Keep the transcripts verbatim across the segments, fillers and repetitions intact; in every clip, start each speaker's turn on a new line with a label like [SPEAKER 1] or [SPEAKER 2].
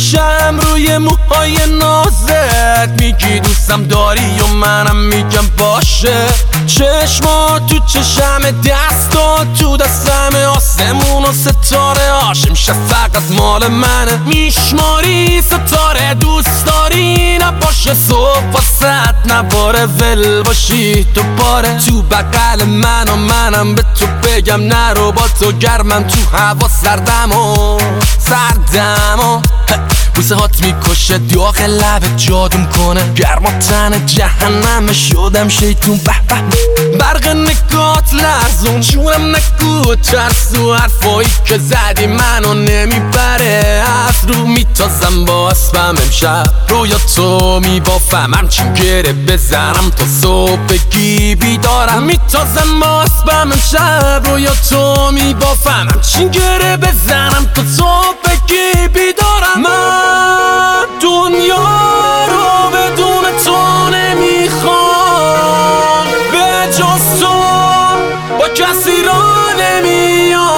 [SPEAKER 1] میکشم روی موهای نازت، میگی دوستم داری و منم میگم باشه. چشما تو چشم، دستا تو دستم، آسمون و ستاره هاش میشه فقط مال منه. میشماری ستاره، دوست داری نباشه صبح واسط نباره، ول باشی تو باره تو بغل من و منم به تو بگم نرو، با تو گرمم تو هوا سردم و سردم و بوسه هات میکشه، داغ لبت جادوم کنه، گرما تن جهنم شدم شیطون. به به برق نگات لرزون، جونم نگو ترسو، حرفایی که زدی منو نمیبره از رو. میتازم با اسبم امشب رویا تو میبافم، همچین گره بزنم تا صبح بگی بیدارم. میتازم با اسبم امشب رویا تو میبافم، همچین گره بزنم تا صبح بگی بیدارم. من دنیا رو بدون تو نمیخوام، به جز تو با کسی را نمیام.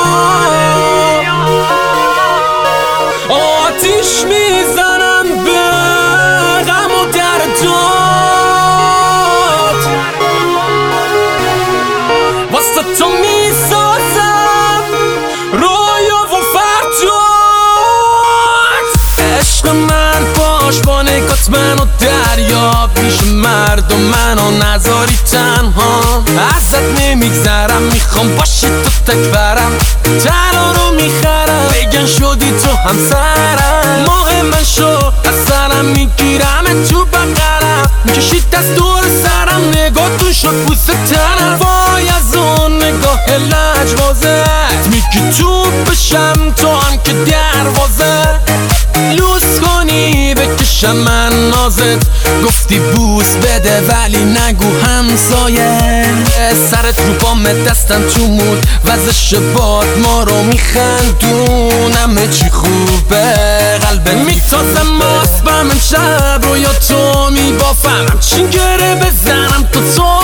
[SPEAKER 1] آتیش میزنم به غم و دردات، واسه تو میسازم رویا و فردات. عشق من باش با نگات منو دریا، پیش مردم منو نذاری تنها. ازت نمیگذرم، میخوام باشی تو تکبرم، تنها رو میخرم بگن شدی تو همسرم. ماه من شو از سرم میگیرم تو بغلم، میکشید دست دور سرم، نگاه شد بوس تنم. وای از اون نگاه لجبازت، میگی تو بشم تو هم که دروازه لوس کنی بکشم من نازت. گفتی بوس بده ولی نگو همسایه، سرت رو بام دستم تو مود، وزش باد ما رو میخندون، همه چی خوبه قلبت میتازم. اسبم امشب رویا تو میبافم، همچین گره بزنم تا تو